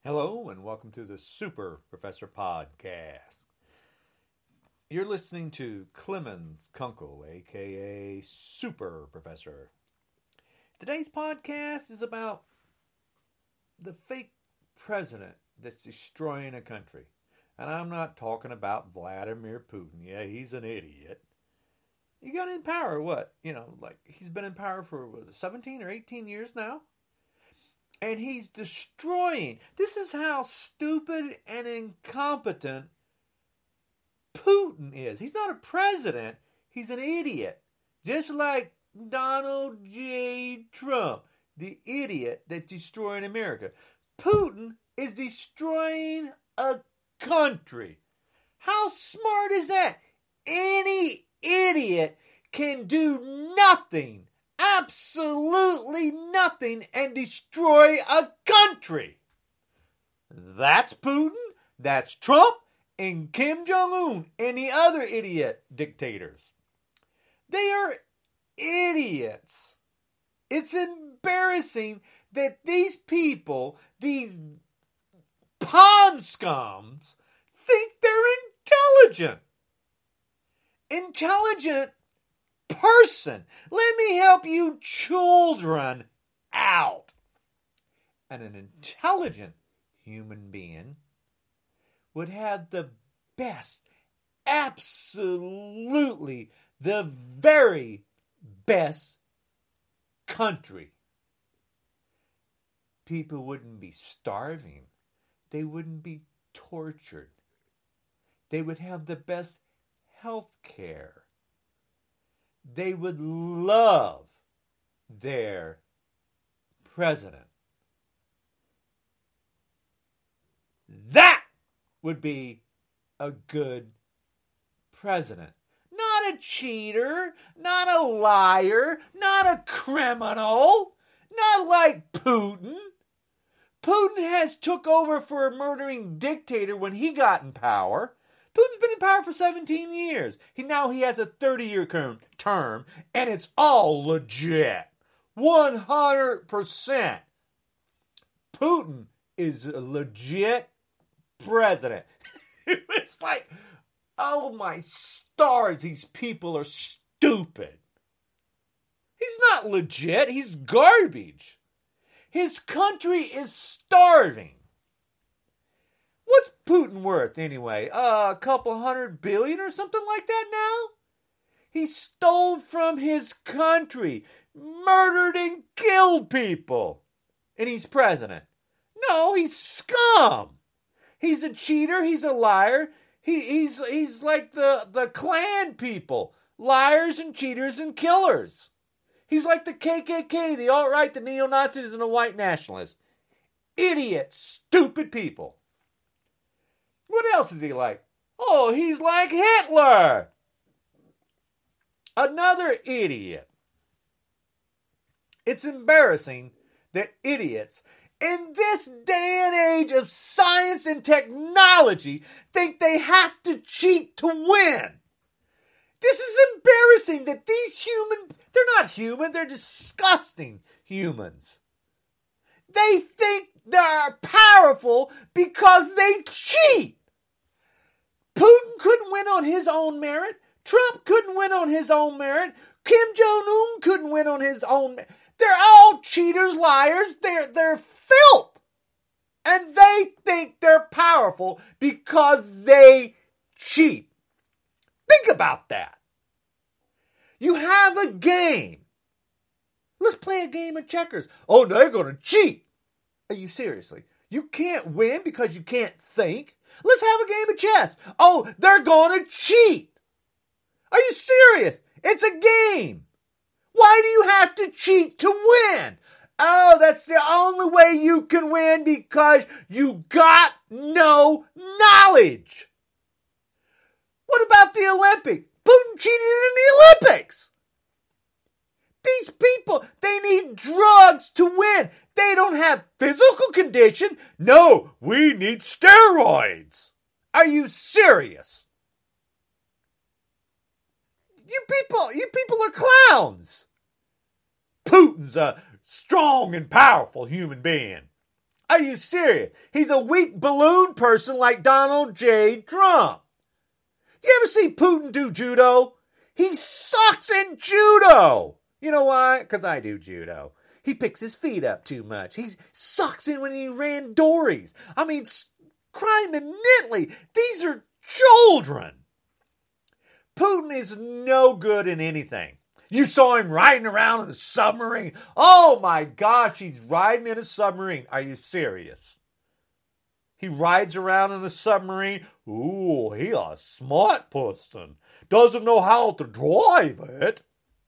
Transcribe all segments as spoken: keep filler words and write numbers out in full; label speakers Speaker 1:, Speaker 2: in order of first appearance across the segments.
Speaker 1: Hello and welcome to the Super Professor Podcast. You're listening to Clemens Kunkel, aka Super Professor. Today's podcast is about the fake president that's destroying a country. And I'm not talking about Vladimir Putin. Yeah, he's an idiot. He got in power, what? You know, like he's been in power for what, seventeen or eighteen years now? And he's destroying. This is how stupid and incompetent Putin is. He's not a president. He's an idiot. Just like Donald J. Trump, the idiot that's destroying America. Putin is destroying a country. How smart is that? Any idiot can do nothing. Absolutely nothing and destroy a country. That's Putin, that's Trump, and Kim Jong-un and the other idiot dictators. They are idiots. It's embarrassing that these people, these pond scums, think they're intelligent. Intelligent person. Let me help you children out. And an intelligent human being would have the best, absolutely the very best country. People wouldn't be starving. They wouldn't be tortured. They would have the best health care. They would love their president. That would be a good president. Not a cheater, not a liar, not a criminal, not like Putin. Putin has took over for a murdering dictator when he got in power. Putin's been in power for seventeen years. He now he has a thirty-year term, and it's all legit. one hundred percent. Putin is a legit president. It's like, oh my stars, these people are stupid. He's not legit. He's garbage. His country is starving. What's Putin worth anyway? Uh, a couple hundred billion or something like that now? He stole from his country, murdered and killed people, and he's president. No, he's scum. He's a cheater. He's a liar. He, he's he's like the, the Klan people, liars and cheaters and killers. He's like the K K K, the alt-right, the neo-Nazis, and the white nationalists. Idiots, stupid people. What else is he like? Oh, he's like Hitler. Another idiot. It's embarrassing that idiots in this day and age of science and technology think they have to cheat to win. This is embarrassing that these human, they're not human, they're disgusting humans. They think they're powerful because they cheat. Putin couldn't win on his own merit. Trump couldn't win on his own merit. Kim Jong-un couldn't win on his own merit. They're all cheaters, liars. They're, they're filth. And they think they're powerful because they cheat. Think about that. You have a game. Let's play a game of checkers. Oh, they're going to cheat. Are you seriously? You can't win because you can't think. Let's have a game of chess. Oh, they're going to cheat. Are you serious? It's a game. Why do you have to cheat to win? Oh, that's the only way you can win because you got no knowledge. What about the Olympics? Putin cheated in the Olympics. These people, they need drugs to win. They don't have physical condition. No, we need steroids. Are you serious? You people, you people are clowns. Putin's a strong and powerful human being. Are you serious? He's a weak balloon person like Donald J. Trump. Do you ever see Putin do judo? He sucks in judo. You know why? Because I do judo. He picks his feet up too much. He sucks in when he ran dories. I mean, crime immensely. These are children. Putin is no good in anything. You saw him riding around in a submarine. Oh my gosh, he's riding in a submarine. Are you serious? He rides around in a submarine. Ooh, he a smart person. Doesn't know how to drive it.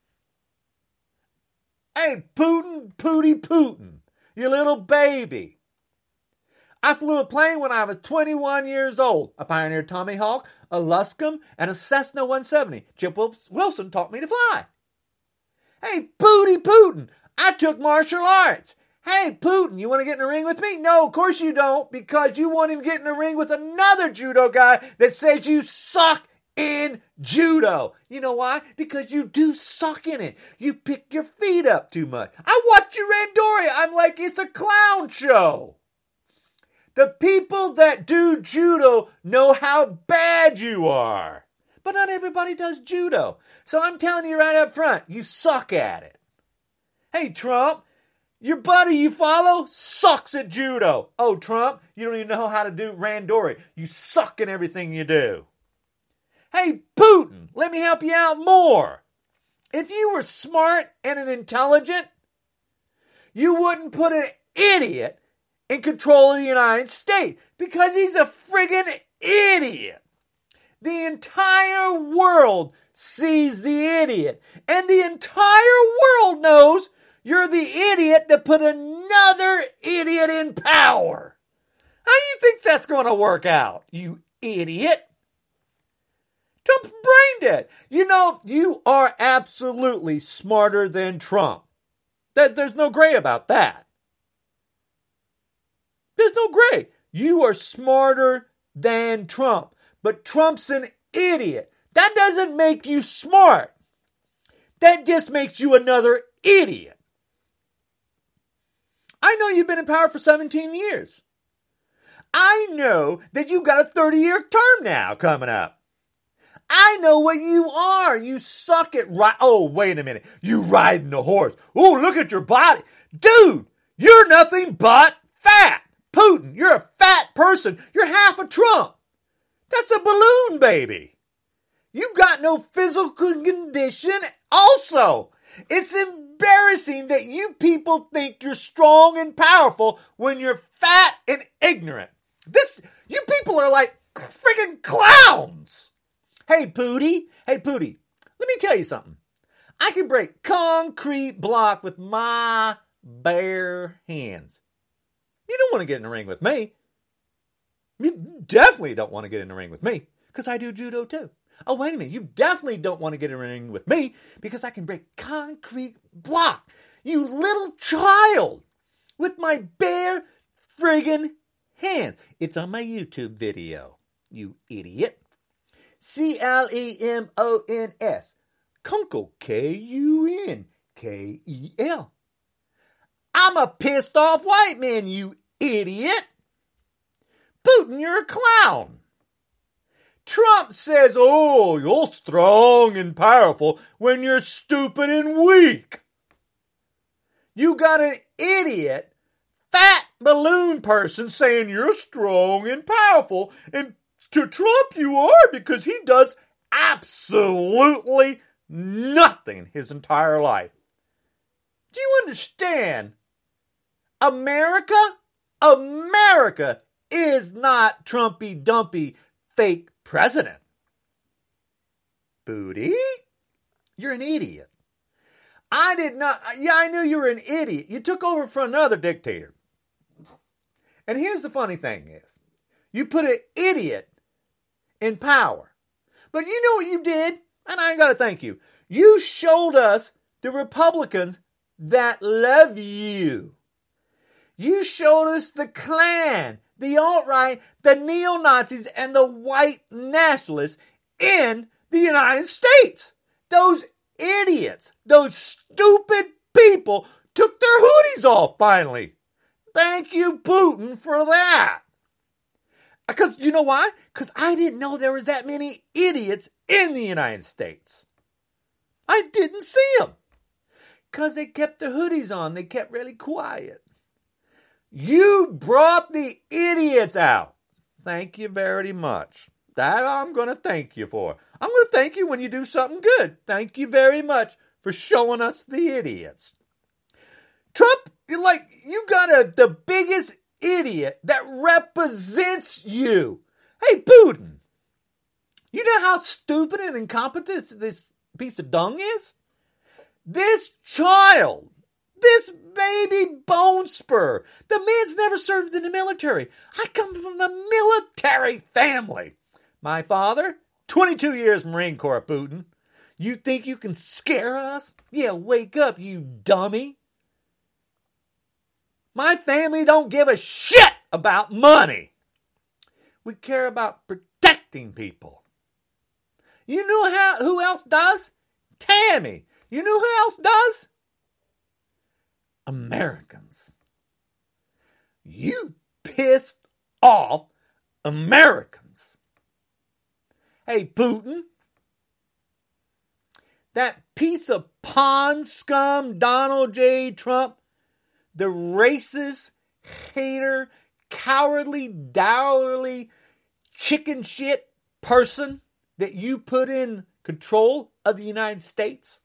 Speaker 1: Hey, Putin, Pooty Putin, you little baby. I flew a plane when I was twenty-one years old. A Pioneer Tommy Hawk, a Luscombe, and a Cessna one seventy. Chip Wilson taught me to fly. Hey, Pooty Putin, I took martial arts. Hey, Putin, you want to get in a ring with me? No, of course you don't, because you won't even get in a ring with another judo guy that says you suck in judo. You know why? Because you do suck in it. You pick your feet up too much. I watch you randori. I'm like, it's a clown show. The people that do judo know how bad you are. But not everybody does judo. So I'm telling you right up front, you suck at it. Hey, Trump, your buddy you follow sucks at judo. Oh, Trump, you don't even know how to do randori. You suck in everything you do. Hey, Putin, let me help you out more. If you were smart and an intelligent, you wouldn't put an idiot in control of the United States because he's a friggin' idiot. The entire world sees the idiot, and the entire world knows you're the idiot that put another idiot in power. How do you think that's going to work out, you idiot? Trump's brain dead. You know, you are absolutely smarter than Trump. That there's no gray about that. There's no gray. You are smarter than Trump. But Trump's an idiot. That doesn't make you smart. That just makes you another idiot. I know you've been in power for seventeen years. I know that you've got a thirty-year term now coming up. I know what you are. You suck at ri- Oh, wait a minute. You riding the horse. Oh, look at your body. Dude, you're nothing but fat. Putin, you're a fat person. You're half a Trump. That's a balloon baby. You got no physical condition also. It's embarrassing that you people think you're strong and powerful when you're fat and ignorant. This, you people are like freaking clowns. Hey, Pooty. Hey, Pooty. Let me tell you something. I can break concrete block with my bare hands. You don't want to get in the ring with me. You definitely don't want to get in the ring with me because I do judo too. Oh, wait a minute. You definitely don't want to get in the ring with me because I can break concrete block. You little child with my bare friggin' hand. It's on my YouTube video, you idiot. C L E M O N S. Kunkel. K U N K E L. I'm a pissed off white man, you idiot. Putin, you're a clown. Trump says, oh, you're strong and powerful when you're stupid and weak. You got an idiot, fat balloon person saying you're strong and powerful, and to Trump you are because he does absolutely nothing his entire life. Do you understand? America? America is not Trumpy Dumpy fake president. Booty? You're an idiot. I did not, yeah, I knew you were an idiot. You took over for another dictator. And here's the funny thing is, you put an idiot in power. But you know what you did? And I ain't got to thank you. You showed us the Republicans that love you. You showed us the Klan, the alt-right, the neo-Nazis, and the white nationalists in the United States. Those idiots, those stupid people took their hoodies off finally. thank you, Putin, for that. Because you know why? Because I didn't know there was that many idiots in the United States. I didn't see them. Because they kept the hoodies on. They kept really quiet. You brought the idiots out. Thank you very much. That I'm going to thank you for. I'm going to thank you when you do something good. Thank you very much for showing us the idiots. Trump, like, you got a, the biggest idiot that represents you. Hey, Putin, you know how stupid and incompetent this piece of dung is? This child, this baby bone spur, the man's never served in the military. I come from a military family. My father, twenty-two years Marine Corps, Putin. You think you can scare us? Yeah, wake up, you dummy. My family don't give a shit about money. We care about protecting people. You know how, who else does? Tammy. You know who else does? Americans. You pissed off Americans. Hey, Putin. That piece of pond scum, Donald J. Trump, the racist, hater, cowardly, dourly, chicken shit person that you put in control of the United States.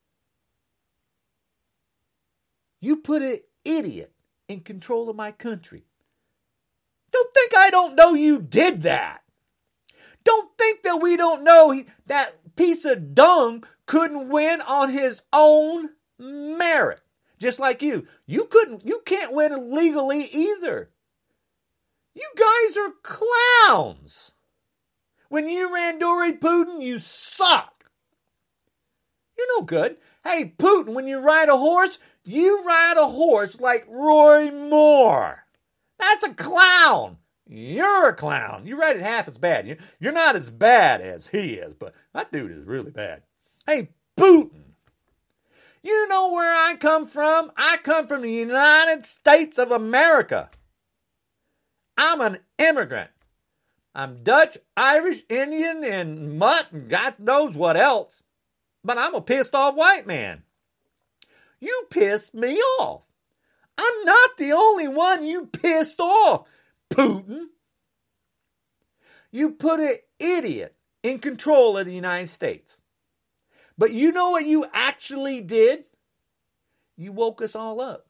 Speaker 1: You put an idiot in control of my country. Don't think I don't know you did that. Don't think that we don't know he, that piece of dung couldn't win on his own merit. Just like you. You couldn't, you can't win legally either. You guys are clowns. When you ran Dory Putin, you suck. You're no good. Hey, Putin, when you ride a horse, you ride a horse like Roy Moore. That's a clown. You're a clown. You ride it half as bad. You're not as bad as he is, but that dude is really bad. Hey, Putin. You know where I come from? I come from the United States of America. I'm an immigrant. I'm Dutch, Irish, Indian, and mutt, and God knows what else. But I'm a pissed off white man. You pissed me off. I'm not the only one you pissed off, Putin. You put an idiot in control of the United States. But you know what you actually did? You woke us all up.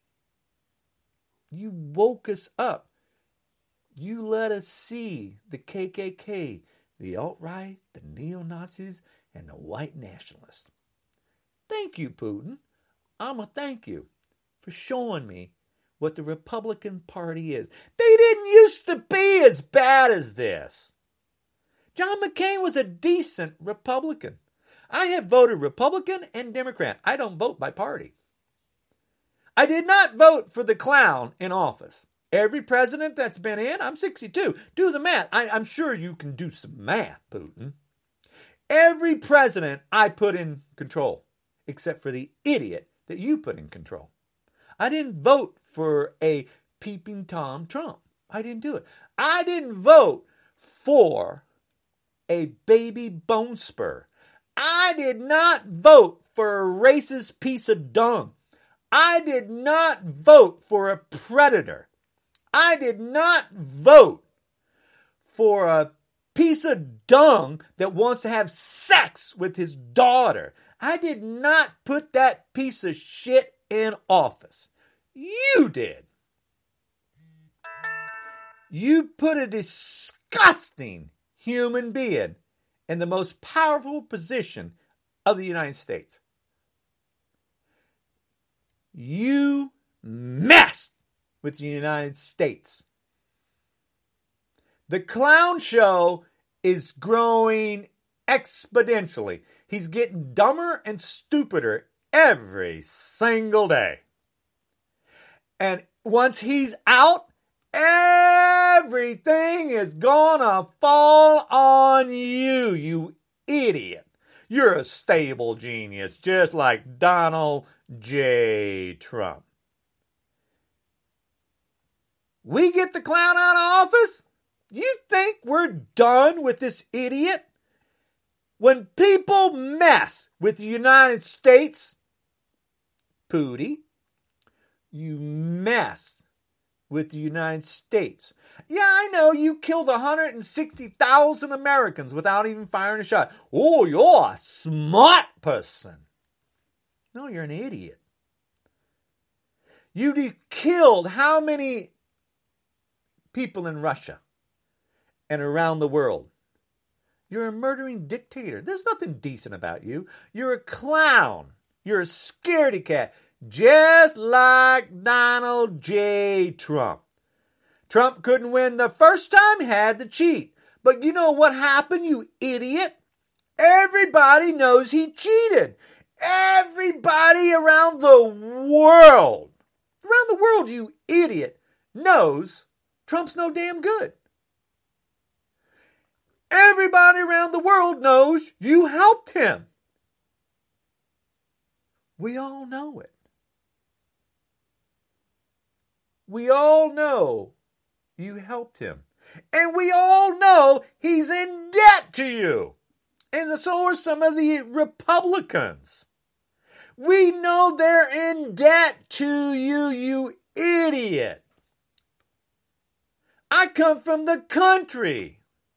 Speaker 1: You woke us up. You let us see the K K K, the alt-right, the neo-Nazis, and the white nationalists. Thank you, Putin. I'm a thank you for showing me what the Republican Party is. They didn't used to be as bad as this. John McCain was a decent Republican. I have voted Republican and Democrat. I don't vote by party. I did not vote for the clown in office. Every president that's been in, I'm sixty-two. Do the math. I, I'm sure you can do some math, Putin. Every president I put in control, except for the idiot that you put in control. I didn't vote for a peeping Tom Trump. I didn't do it. I didn't vote for a baby bone spur. I did not vote for a racist piece of dung. I did not vote for a predator. I did not vote for a piece of dung that wants to have sex with his daughter. I did not put that piece of shit in office. You did. You put a disgusting human being in the most powerful position of the United States. You messed with the United States. The clown show is growing exponentially. He's getting dumber and stupider every single day. And once he's out, everything is gonna fall on you, you idiot. You're a stable genius, just like Donald J. Trump. We get the clown out of office? You think we're done with this idiot? When people mess with the United States, Pooty, you mess with the United States. Yeah, I know you killed one hundred sixty thousand Americans without even firing a shot. Oh, you're a smart person. No, you're an idiot. You de- killed how many people in Russia and around the world? You're a murdering dictator. There's nothing decent about you. You're a clown. You're a scaredy cat. Just like Donald J. Trump. Trump couldn't win the first time, he had to cheat. But you know what happened, you idiot? Everybody knows he cheated. Everybody around the world, around the world, you idiot, knows Trump's no damn good. Everybody around the world knows you helped him. We all know it. We all know you helped him. And we all know he's in debt to you. And so are some of the Republicans. We know they're in debt to you, you idiot. I come from the country.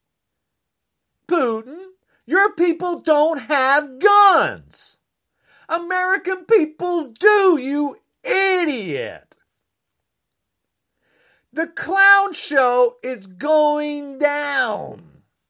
Speaker 1: Putin, your people don't have guns. American people do, you idiot. The clown show is going down.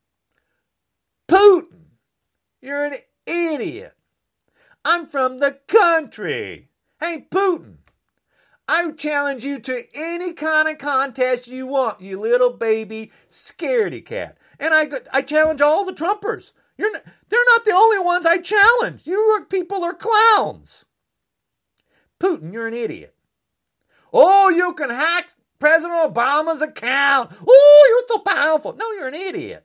Speaker 1: Putin, you're an idiot. I'm from the country. Hey, Putin, I challenge you to any kind of contest you want, you little baby scaredy cat. And I, I challenge all the Trumpers. You're not, they're not the only ones I challenge. You people are clowns. Putin, you're an idiot. Oh, you can hack President Obama's account. Oh, you're so powerful. No, you're an idiot.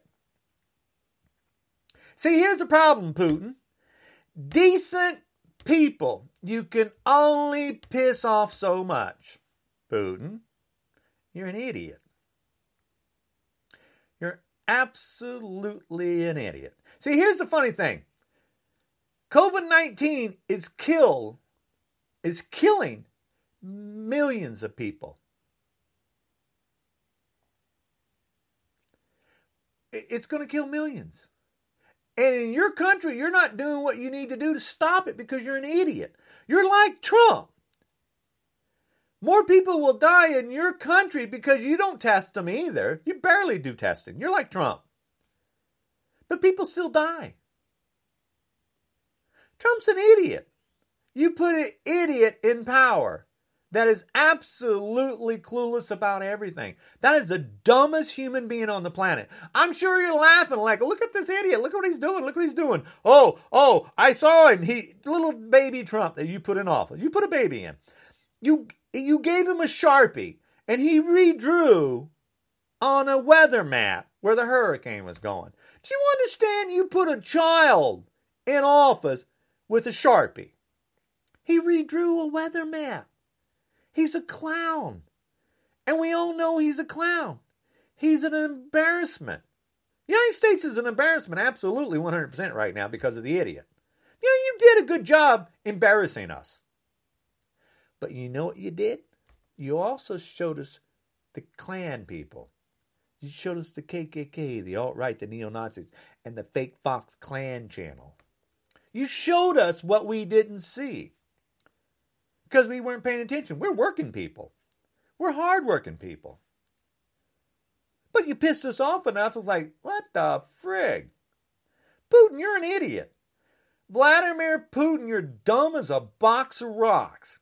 Speaker 1: See, here's the problem, Putin. Decent people, you can only piss off so much. Putin, you're an idiot. You're absolutely an idiot. See, here's the funny thing. covid nineteen is kill, is killing millions of people. It's going to kill millions. And in your country, you're not doing what you need to do to stop it because you're an idiot. You're like Trump. More people will die in your country because you don't test them either. You barely do testing. You're like Trump. But people still die. Trump's an idiot. You put an idiot in power that is absolutely clueless about everything. That is the dumbest human being on the planet. I'm sure you're laughing like, look at this idiot. Look what he's doing. Look what he's doing. Oh, oh, I saw him. He, little baby Trump that you put in office. You put a baby in. You, you gave him a Sharpie and he redrew on a weather map where the hurricane was going. Do you understand? You put a child in office with a Sharpie. He redrew a weather map. He's a clown. And we all know he's a clown. He's an embarrassment. The United States is an embarrassment, absolutely one hundred percent right now because of the idiot. You know, you did a good job embarrassing us. But you know what you did? You also showed us the Klan people. You showed us the K K K, the alt-right, the neo-Nazis, and the fake Fox Klan channel. You showed us what we didn't see. Because we weren't paying attention. We're working people. We're hard-working people. But you pissed us off enough. It's like, what the frig? Putin, you're an idiot. Vladimir Putin, you're dumb as a box of rocks.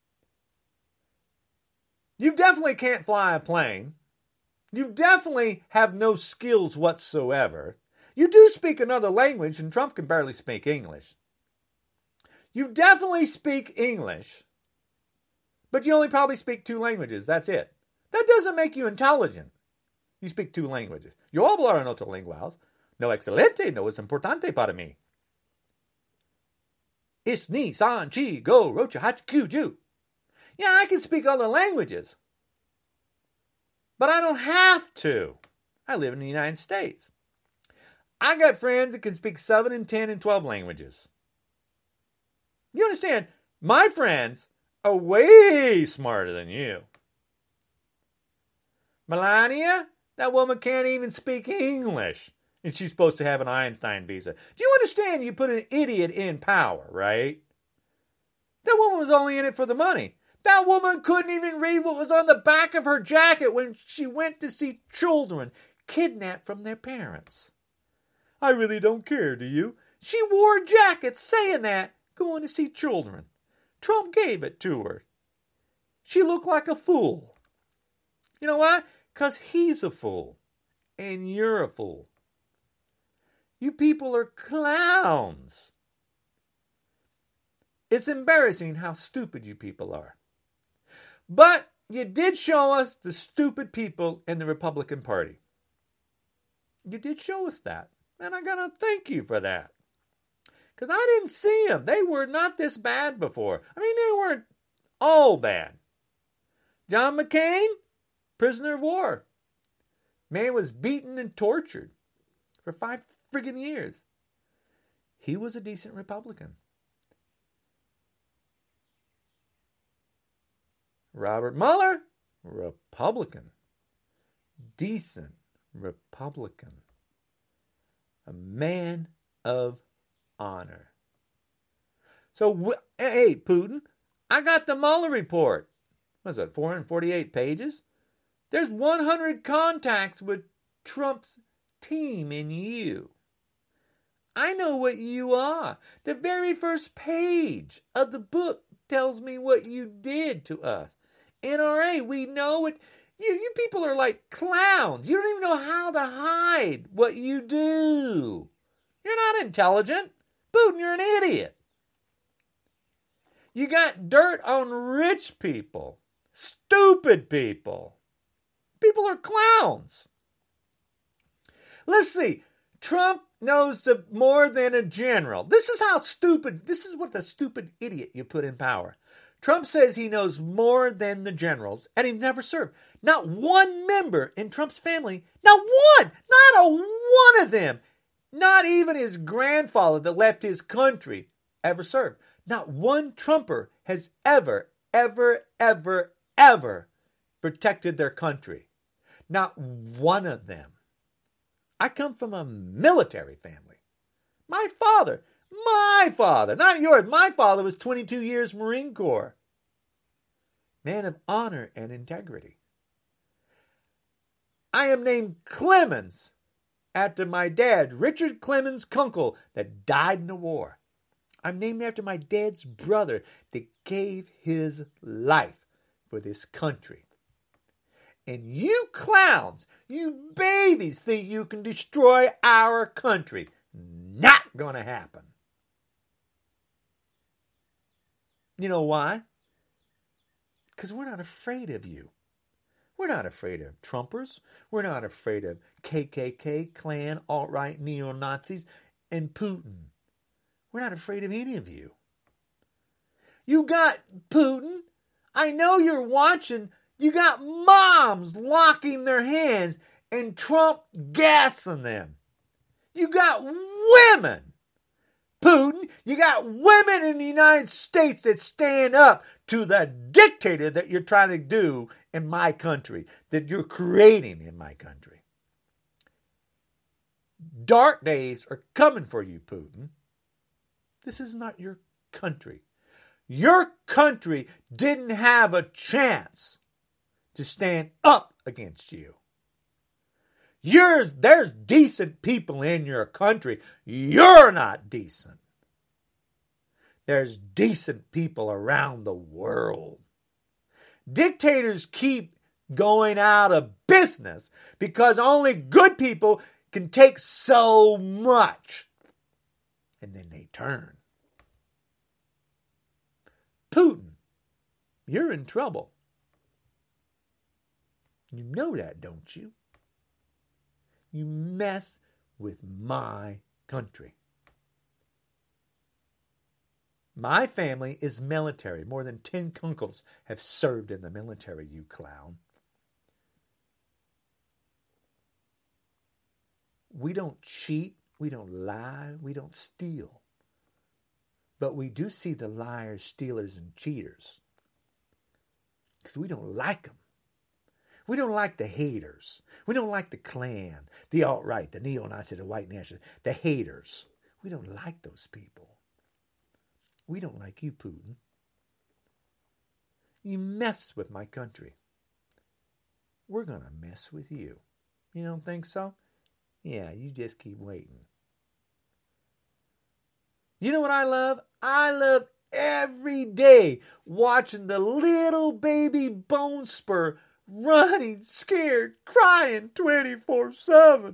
Speaker 1: You definitely can't fly a plane. You definitely have no skills whatsoever. You do speak another language, and Trump can barely speak English. You definitely speak English. But you only probably speak two languages. That's it. That doesn't make you intelligent. You speak two languages. Yo hablo en otras lenguas. No excelente, no es importante para mí. Is ni san chi go rocha hach ju. Yeah, I can speak other languages. But I don't have to. I live in the United States. I got friends that can speak seven and ten and twelve languages. You understand? My friends are way smarter than you. Melania, that woman can't even speak English. And she's supposed to have an Einstein visa. Do you understand you put an idiot in power, right? That woman was only in it for the money. That woman couldn't even read what was on the back of her jacket when she went to see children kidnapped from their parents. I really don't care, do you? She wore jackets saying that, going to see children. Trump gave it to her. She looked like a fool. You know why? Because he's a fool. And you're a fool. You people are clowns. It's embarrassing how stupid you people are. But you did show us the stupid people in the Republican Party. You did show us that. And I gotta thank you for that. Because I didn't see them. They were not this bad before. I mean, they weren't all bad. John McCain, prisoner of war. Man was beaten and tortured for five friggin' years. He was a decent Republican. Robert Mueller, Republican. Decent Republican. A man of honor. So, hey, Putin, I got the Mueller report. What is that, four hundred forty-eight pages? There's one hundred contacts with Trump's team and you. I know what you are. The very first page of the book tells me what you did to us. N R A, we know it. You, you people are like clowns. You don't even know how to hide what you do. You're not intelligent. Putin, you're an idiot. You got dirt on rich people. Stupid people. People are clowns. Let's see. Trump knows the, more than a general. This is how stupid, this is what the stupid idiot you put in power. Trump says he knows more than the generals, and he never served. Not one member in Trump's family, not one, not a one of them, not even his grandfather that left his country ever served. Not one Trumper has ever, ever, ever, ever protected their country. Not one of them. I come from a military family. My father, my father, not yours, my father was twenty-two years Marine Corps. Man of honor and integrity. I am named Clemens after my dad, Richard Clemens Kunkel, that died in the war. I'm named after my dad's brother that gave his life for this country. And you clowns, you babies think you can destroy our country. Not gonna happen. You know why? Because we're not afraid of you. We're not afraid of Trumpers. We're not afraid of K K K, Klan, alt-right, neo-Nazis, and Putin. We're not afraid of any of you. You got Putin. I know you're watching. You got moms locking their hands and Trump gassing them. You got women. Putin, you got women in the United States that stand up to the dictator that you're trying to do in my country, that you're creating in my country. Dark days are coming for you, Putin. This is not your country. Your country didn't have a chance to stand up against you. Yours, there's decent people in your country. You're not decent. There's decent people around the world. Dictators keep going out of business because only good people can take so much. And then they turn. Putin, you're in trouble. You know that, don't you? You mess with my country. My family is military. More than ten uncles have served in the military, you clown. we don't cheat, we don't lie, we don't steal. But we do see the liars, stealers, and cheaters. Because we don't like them. We don't like the haters. We don't like the Klan, the alt-right, the neo-Nazi, the white nationalists, the haters. We don't like those people. We don't like you, Putin. You mess with my country. We're going to mess with you. You don't think so? Yeah, you just keep waiting. You know what I love? I love every day watching the little baby bone spur running, scared, crying twenty-four seven.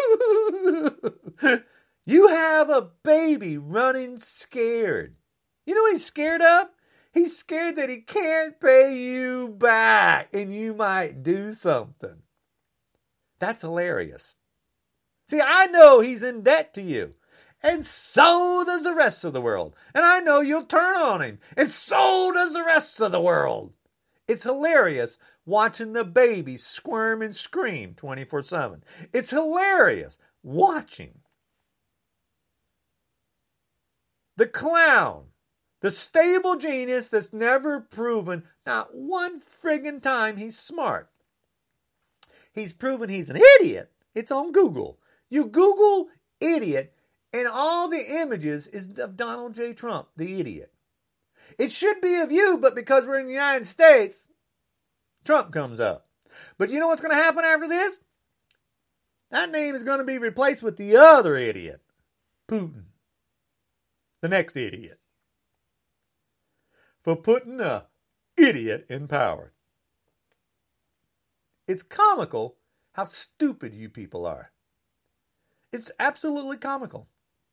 Speaker 1: You have a baby running scared. You know what he's scared of? He's scared that he can't pay you back and you might do something. That's hilarious. See, I know he's in debt to you. And so does the rest of the world. And I know you'll turn on him. And so does the rest of the world. It's hilarious watching the baby squirm and scream twenty-four seven. It's hilarious watching the clown, the stable genius that's never proven not one friggin' time he's smart. He's proven he's an idiot. It's on Google. You Google idiot, and all the images is of Donald J. Trump, the idiot. It should be of you, but because we're in the United States, Trump comes up. But you know what's going to happen after this? That name is going to be replaced with the other idiot, Putin. The next idiot. For putting a idiot in power. It's comical how stupid you people are. It's absolutely comical.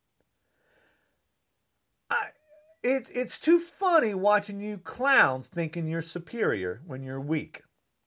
Speaker 1: I, it, it's too funny watching you clowns thinking you're superior when you're weak.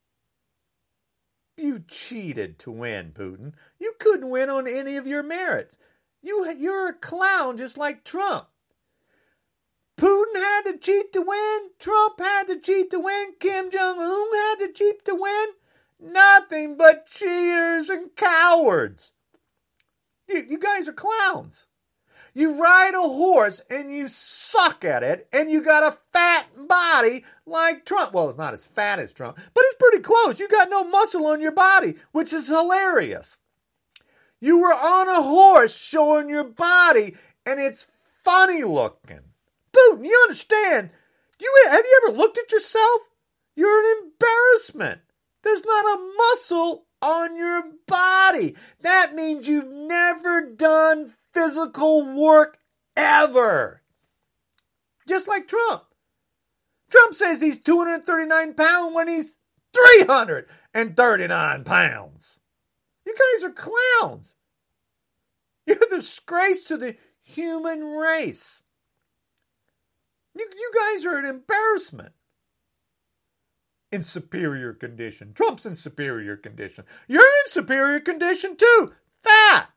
Speaker 1: You cheated to win, Putin. You couldn't win on any of your merits. You, you're a clown just like Trump. Putin had to cheat to win. Trump had to cheat to win. Kim Jong-un had to cheat to win. Nothing but cheaters and cowards. You, you guys are clowns. You ride a horse and you suck at it and you got a fat body like Trump. Well, it's not as fat as Trump, but it's pretty close. You got no muscle on your body, which is hilarious. You were on a horse showing your body and it's funny looking. Putin, you understand? You, have you ever looked at yourself? You're an embarrassment. There's not a muscle on your body. That means you've never done physical work ever. Just like Trump. Trump says he's two hundred thirty-nine pounds when he's three hundred thirty-nine pounds. You guys are clowns. You're a disgrace to the human race. You, you guys are an embarrassment. In superior condition. Trump's in superior condition. You're in superior condition too. Fat.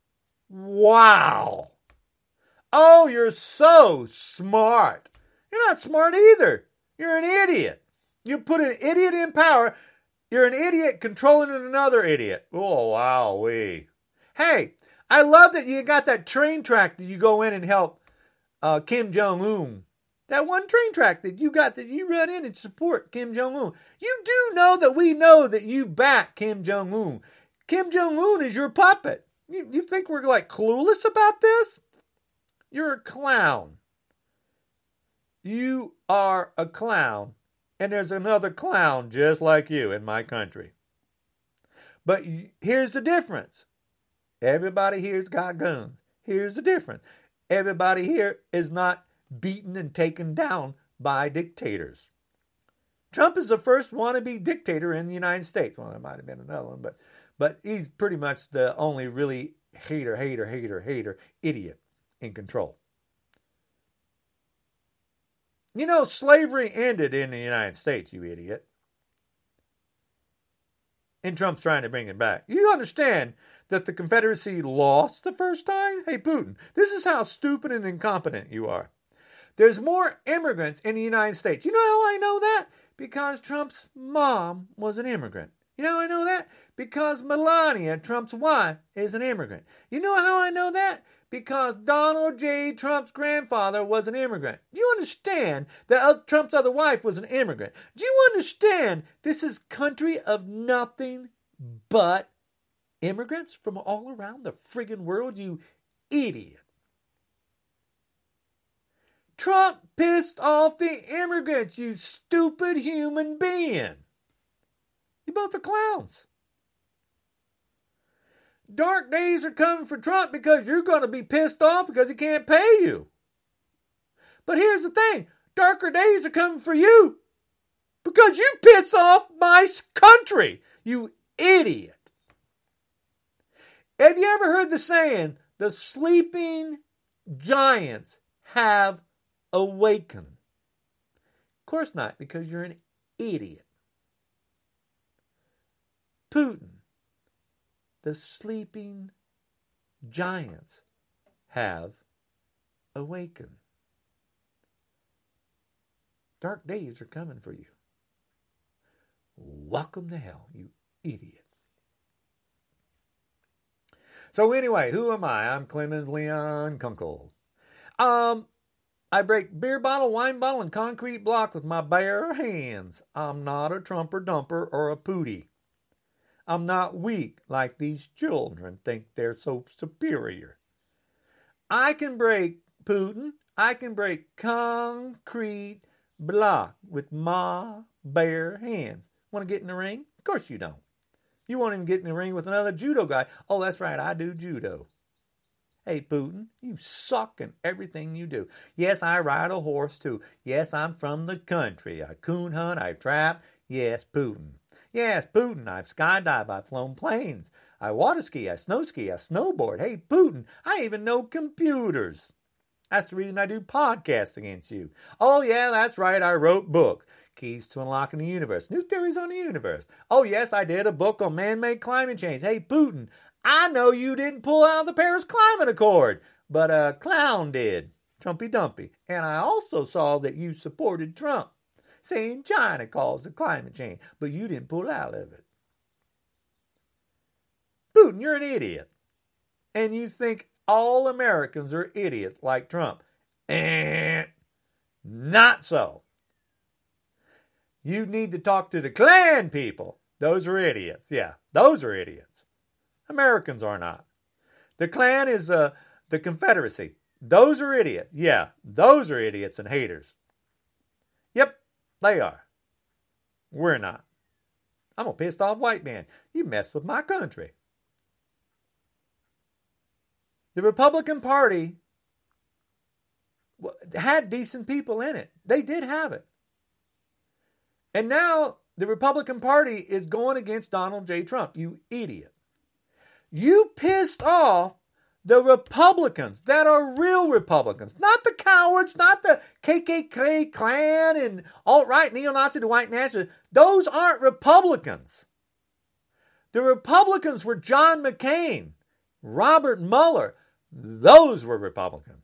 Speaker 1: Wow. Oh, you're so smart. You're not smart either. You're an idiot. You put an idiot in power. You're an idiot controlling another idiot. Oh, wow. -wee. Hey, I love that you got that train track that you go in and help uh, Kim Jong-un. That one train track that you got that you run in and support Kim Jong-un. You do know that we know that you back Kim Jong-un. Kim Jong-un is your puppet. You, you think we're like clueless about this? You're a clown. You are a clown. And there's another clown just like you in my country. But here's the difference. Everybody here's got guns. Here's the difference. Everybody here is not beaten and taken down by dictators. Trump is the first wannabe dictator in the United States. Well, there might have been another one, but but he's pretty much the only really hater, hater, hater, hater, idiot in control. You know, slavery ended in the United States, you idiot. And Trump's trying to bring it back. You understand that the Confederacy lost the first time? Hey, Putin, this is how stupid and incompetent you are. There's more immigrants in the United States. You know how I know that? Because Trump's mom was an immigrant. You know how I know that? Because Melania, Trump's wife, is an immigrant. You know how I know that? Because Donald J. Trump's grandfather was an immigrant. Do you understand that Trump's other wife was an immigrant? Do you understand this is country of nothing but immigrants from all around the friggin' world, you idiot? Trump pissed off the immigrants, you stupid human being. You both are clowns. Dark days are coming for Trump because you're going to be pissed off because he can't pay you. But here's the thing. Darker days are coming for you because you piss off my country, you idiot. Have you ever heard the saying, the sleeping giants have awakened? Of course not, because you're an idiot. Putin. The sleeping giants have awakened. Dark days are coming for you. Welcome to hell, you idiot. So anyway, who am I? I'm Clemens Leon Kunkel. Um, I break beer bottle, wine bottle, and concrete block with my bare hands. I'm not a trumper dumper or a pootie. I'm not weak like these children think they're so superior. I can break Putin. I can break concrete block with my bare hands. Want to get in the ring? Of course you don't. You won't even get in the ring with another judo guy. Oh, that's right, I do judo. Hey, Putin, you suck in everything you do. Yes, I ride a horse too. Yes, I'm from the country. I coon hunt, I trap. Yes, Putin. Yes, Putin, I've skydived, I've flown planes, I water ski, I snow ski, I snowboard. Hey, Putin, I even know computers. That's the reason I do podcasts against you. Oh, yeah, that's right, I wrote books. Keys to Unlocking the Universe, New Theories on the Universe. Oh, yes, I did a book on man-made climate change. Hey, Putin, I know you didn't pull out the Paris Climate Accord, but a clown did, Trumpy Dumpy. And I also saw that you supported Trump, saying China caused the climate change, but you didn't pull out of it. Putin, you're an idiot. And you think all Americans are idiots like Trump. Eh, not so. You need to talk to the Klan people. Those are idiots. Yeah, those are idiots. Americans are not. The Klan is uh, the Confederacy. Those are idiots. Yeah, those are idiots and haters. Yep. They are. We're not. I'm a pissed off white man. You mess with my country. The Republican Party had decent people in it. They did have it. And now the Republican Party is going against Donald J. Trump. You idiot. You pissed off the Republicans that are real Republicans, not the cowards, not the K K K Klan and alt-right neo-Nazi, the white nationalists. Those aren't Republicans. The Republicans were John McCain, Robert Mueller. Those were Republicans.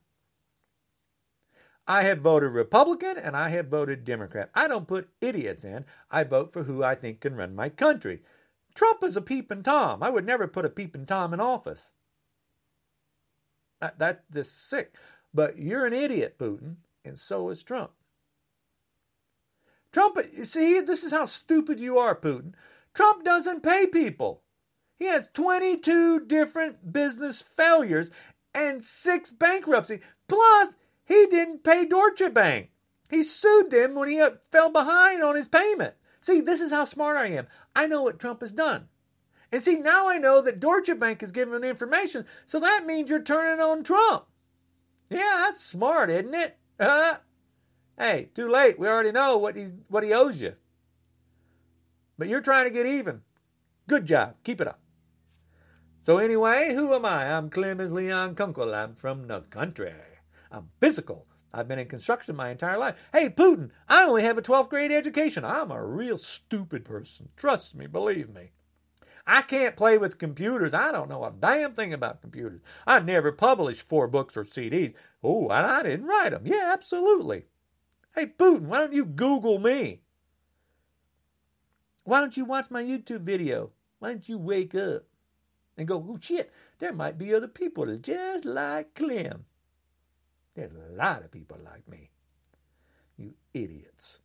Speaker 1: I have voted Republican and I have voted Democrat. I don't put idiots in. I vote for who I think can run my country. Trump is a peeping Tom. I would never put a peeping Tom in office. That, that's just sick. But you're an idiot, Putin, and so is Trump. Trump, see, this is how stupid you are, Putin. Trump doesn't pay people. He has twenty-two different business failures and six bankruptcy. Plus, he didn't pay Deutsche Bank. He sued them when he fell behind on his payment. See, this is how smart I am. I know what Trump has done. And see, now I know that Deutsche Bank is giving information, so that means you're turning on Trump. Yeah, that's smart, isn't it? Uh, hey, too late. We already know what he's what he owes you. But you're trying to get even. Good job. Keep it up. So anyway, who am I? I'm Clemens Leon Kunkel. I'm from the country. I'm physical. I've been in construction my entire life. Hey, Putin, I only have a twelfth grade education. I'm a real stupid person. Trust me, believe me. I can't play with computers. I don't know a damn thing about computers. I never published four books or C Ds. Oh, and I didn't write them. Yeah, absolutely. Hey, Putin, why don't you Google me? Why don't you watch my YouTube video? Why don't you wake up and go, oh shit, there might be other people just like Clem. There's a lot of people like me. You idiots.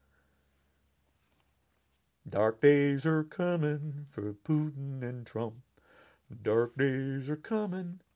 Speaker 1: Dark days are coming for Putin and Trump. Dark days are coming